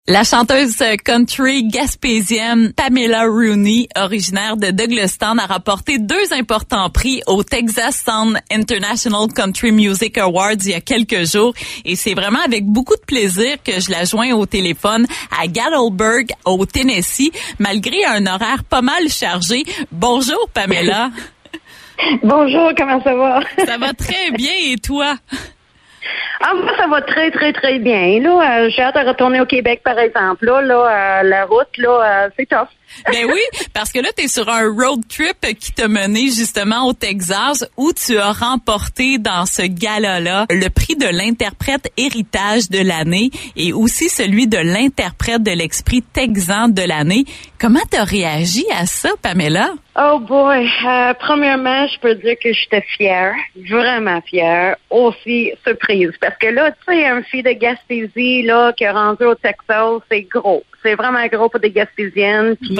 La chanteuse country gaspésienne Pamela Rooney, originaire de Douglastown, a remporté 2 importants prix au Texas Sound International Country Music Awards il y a quelques jours. Et c'est vraiment avec beaucoup de plaisir que je la joins au téléphone à Gatlinburg, au Tennessee, malgré un horaire pas mal chargé. Bonjour Pamela. Bonjour, comment ça va? Ça va très bien et toi? Ah, moi, ça va très, très, très bien. Là, j'ai hâte de retourner au Québec, par exemple. Là, la route, là, c'est tough. Ben oui, parce que là, tu es sur un road trip qui t'a mené justement au Texas où tu as remporté dans ce gala-là le prix de l'interprète héritage de l'année et aussi celui de l'interprète de l'esprit texan de l'année. Comment t'as réagi à ça, Pamela? Oh boy! Premièrement, je peux dire que j'étais fière, vraiment fière, aussi surprise. Parce que là, tu sais, un fille de Gaspésie, là, qui est rendu au Texas, c'est gros. C'est vraiment gros pour des Gaspésiennes. Puis,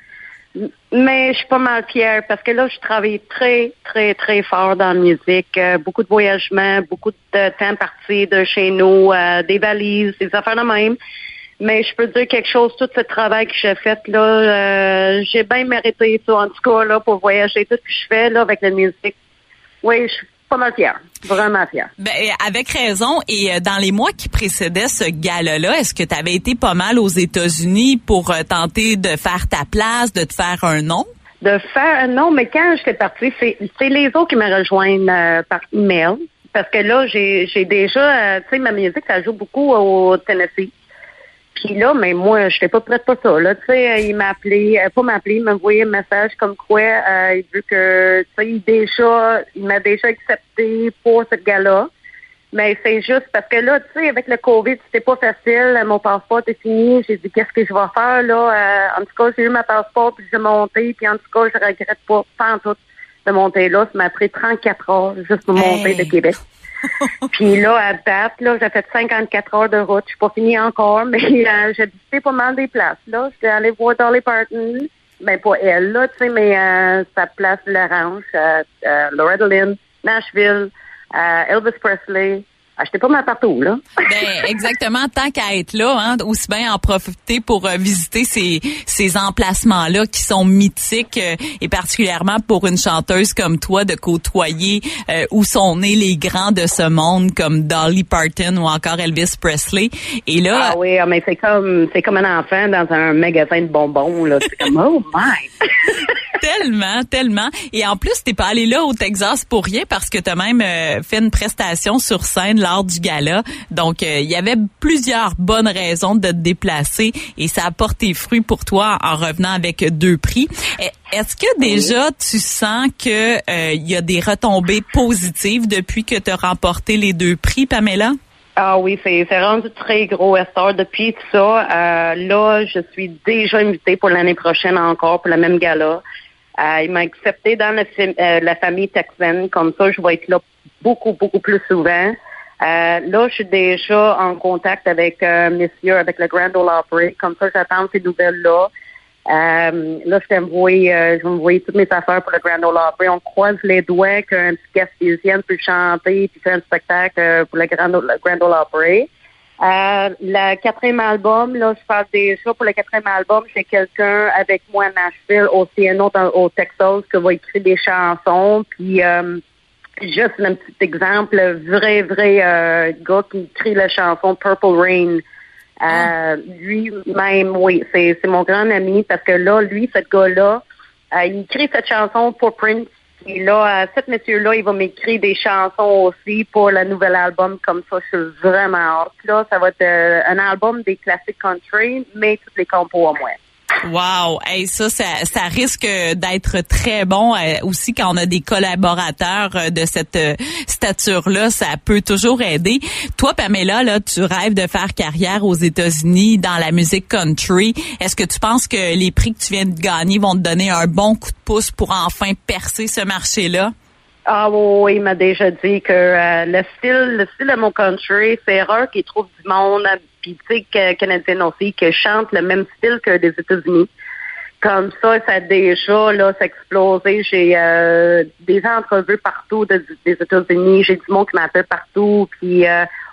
mais je suis pas mal fière parce que là, je travaille très, très, très fort dans la musique. Beaucoup de voyagements, beaucoup de temps parti de chez nous, des valises, des affaires de même. Mais je peux dire quelque chose, tout ce travail que j'ai fait, là, j'ai bien mérité ça, en tout cas, là, pour voyager, tout ce que je fais, là, avec la musique. Oui, je suis pas mal fière. Vraiment fière. Ben, avec raison. Et dans les mois qui précédaient ce gala-là, est-ce que tu avais été pas mal aux États-Unis pour tenter de faire ta place, de te faire un nom? De faire un nom, mais quand j'étais partie, c'est les autres qui me rejoignent par email. Parce que là, j'ai déjà, tu sais, ma musique, ça joue beaucoup au Tennessee. Puis là, mais moi, je n'étais pas prête pour ça. Là, tu sais, il m'a appelé, il m'a envoyé un message comme quoi il veut que, tu sais, il m'a déjà accepté pour ce gala. Mais c'est juste parce que là, tu sais, avec le COVID, c'était pas facile. Mon passeport est fini. J'ai dit, qu'est-ce que je vais faire là? En tout cas, j'ai eu ma passeport puis j'ai monté. Puis en tout cas, je regrette pas en tout de monter là. Ça m'a pris 34 heures juste pour monter de Québec. Puis là, à date, là, j'ai fait 54 heures de route. Je suis pas finie encore, mais j'ai visité pas mal des places. Là, j'étais allée voir Dolly Parton. Ben, pas elle, là, tu sais, mais sa place l'Orange, Loretta Lynn, Nashville, Elvis Presley. J'étais pas mal partout, là. Ben, exactement, tant qu'à être là, hein, aussi bien en profiter pour visiter ces emplacements-là qui sont mythiques et particulièrement pour une chanteuse comme toi de côtoyer où sont nés les grands de ce monde comme Dolly Parton ou encore Elvis Presley. Et là, ah oui, mais c'est comme un enfant dans un magasin de bonbons, là. C'est comme, oh my! Tellement. Et en plus, t'es pas allé là au Texas pour rien parce que t'as même fait une prestation sur scène lors du gala. Donc, il y avait plusieurs bonnes raisons de te déplacer et ça a porté fruit pour toi en revenant avec 2 prix. Est-ce que déjà tu sens que il y a des retombées positives depuis que tu as remporté les 2 prix, Pamela? Ah oui, c'est rendu très gros, Esther. Depuis ça, là, je suis déjà invitée pour l'année prochaine encore pour le même gala. Il m'a accepté dans la famille texane. Comme ça, je vais être là beaucoup, beaucoup plus souvent. Là, je suis déjà en contact avec monsieur, avec le Grand Ole Opry. Comme ça, j'attends ces nouvelles-là. Là, je vais envoyer toutes mes affaires pour le Grand Ole Opry. On croise les doigts qu'un petit Gaspésien peut chanter puis faire un spectacle pour le Grand Ole Opry. Le 4e album, là, je parle déjà pour le 4e album, j'ai quelqu'un avec moi à Nashville, aussi un autre au Texas qui va écrire des chansons. Puis juste un petit exemple, vrai gars qui écrit la chanson Purple Rain. Lui-même, oui, c'est mon grand ami parce que là, lui, ce gars-là, il écrit cette chanson pour Prince. Et là, cet monsieur-là, il va m'écrire des chansons aussi pour le nouvel album. Comme ça, je suis vraiment hâte. Là, ça va être un album des classiques country, mais toutes les compos à moi. Wow, hey, ça risque d'être très bon aussi quand on a des collaborateurs de cette stature-là, ça peut toujours aider. Toi, Pamela, là, tu rêves de faire carrière aux États-Unis dans la musique country. Est-ce que tu penses que les prix que tu viens de gagner vont te donner un bon coup de pouce pour enfin percer ce marché-là? Ah oui, il m'a déjà dit que le style de mon country, c'est rare qu'il trouve du monde, puis tu sais, canadien aussi, qui chante le même style que des États-Unis. Comme ça a déjà là, ça a explosé. J'ai des entrevues partout des États-Unis. J'ai du monde qui m'appelle partout. Puis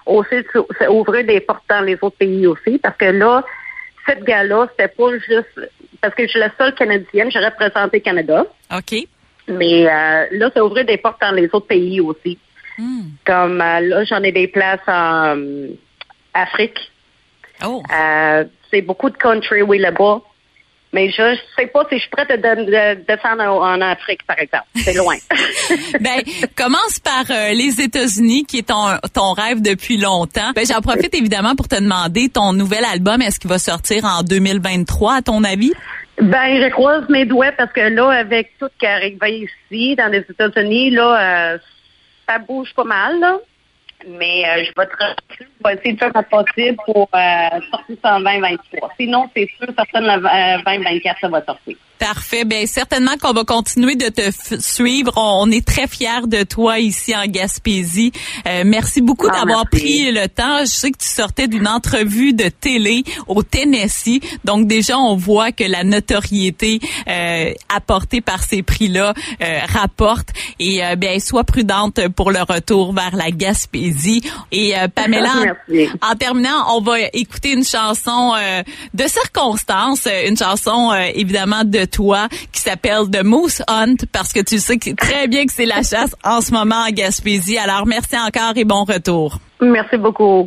aussi ouvrir des portes dans les autres pays aussi, parce que là, cette gala, c'était pas juste parce que je suis la seule Canadienne, j'ai représenté Canada. OK. Mais là, ça ouvrait des portes dans les autres pays aussi. Comme là, j'en ai des places en Afrique. Oh. C'est beaucoup de country, oui, là-bas. Mais je sais pas si je suis prête à descendre en Afrique, par exemple. C'est loin. Ben, commence par les États-Unis, qui est ton rêve depuis longtemps. Ben, j'en profite évidemment pour te demander, ton nouvel album, est-ce qu'il va sortir en 2023, à ton avis? Ben, je croise mes doigts parce que là, avec tout ce qui arrive ici, dans les États-Unis, là, ça bouge pas mal, là. Mais je vais essayer de faire le possible pour sortir ça en 2023. Sinon, c'est sûr, certain, le 2024, ça va sortir. Parfait. Bien, certainement qu'on va continuer de te suivre. On est très fiers de toi ici en Gaspésie. Merci beaucoup d'avoir pris le temps. Je sais que tu sortais d'une entrevue de télé au Tennessee. Donc, déjà, on voit que la notoriété apportée par ces prix-là rapporte. Et bien, sois prudente pour le retour vers la Gaspésie. Et Pamela, en terminant, on va écouter une chanson de circonstance, une chanson évidemment de toi qui s'appelle The Moose Hunt, parce que tu sais très bien que c'est la chasse en ce moment en Gaspésie. Alors, merci encore et bon retour. Merci beaucoup.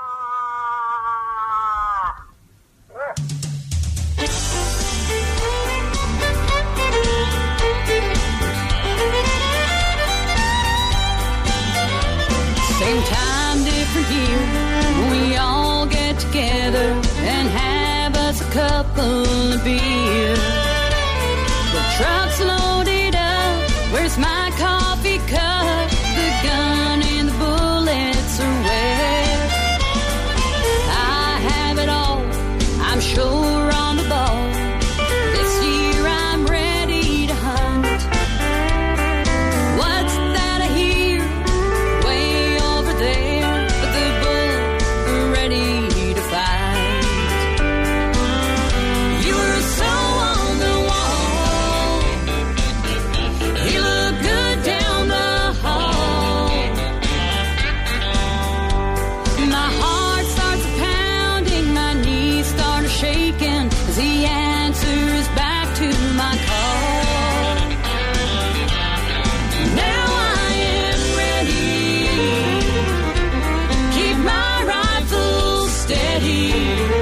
Same time, different year, we all get together and have us a couple of beers. The truck's loaded up, where's my coffee cup? The gun and the bullets are where I have it all, I'm sure on the ball. This year I'm ready to hunt. What's that I hear way over there? But the bulls are ready to fight. You were so on the wall, you look good down the hall. My heart starts pounding, my knees start shaking as he answers back to my call. Now I am ready, keep my rifle steady.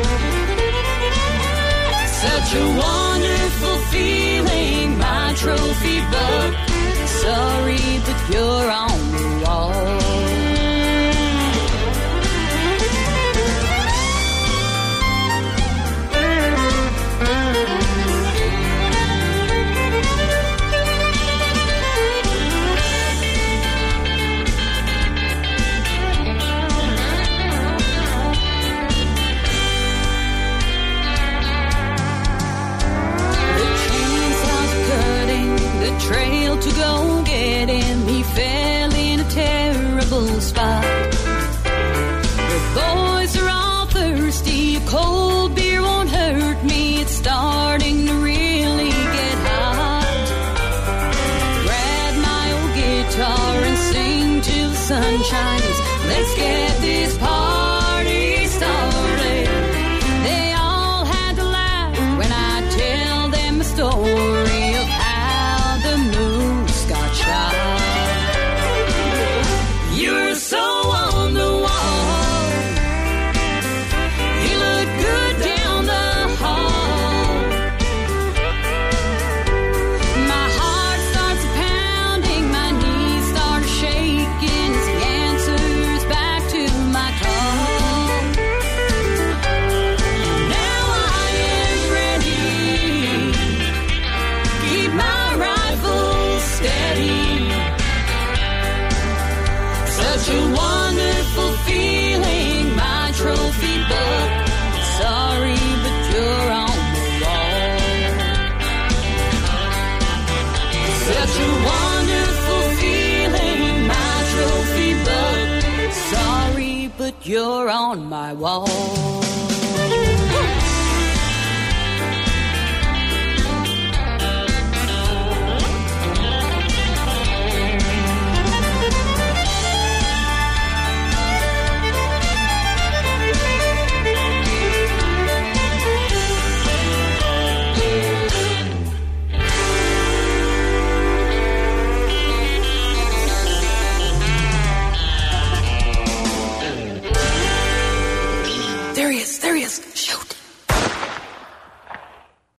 Such a wonderful feeling, my trophy buck. Sorry, but you're on the wall. Trail to go get him, he fell in a terrible spot. The boys are all thirsty, a cold beer won't hurt me, it's starting to really get hot. Grab my old guitar and sing till the sun shines, let's get this party started. They all had to laugh when I tell them the story. You're so on the wall, you look good down the hall. My heart starts pounding, my knees start shaking as he answers back to my call. Now I am ready, keep my rifle steady. Such a wonderful feeling, my trophy buck. Sorry, but you're on the wall. Such a wonderful feeling, my trophy buck. Sorry, but you're on my wall. There he is. There he is. Shoot.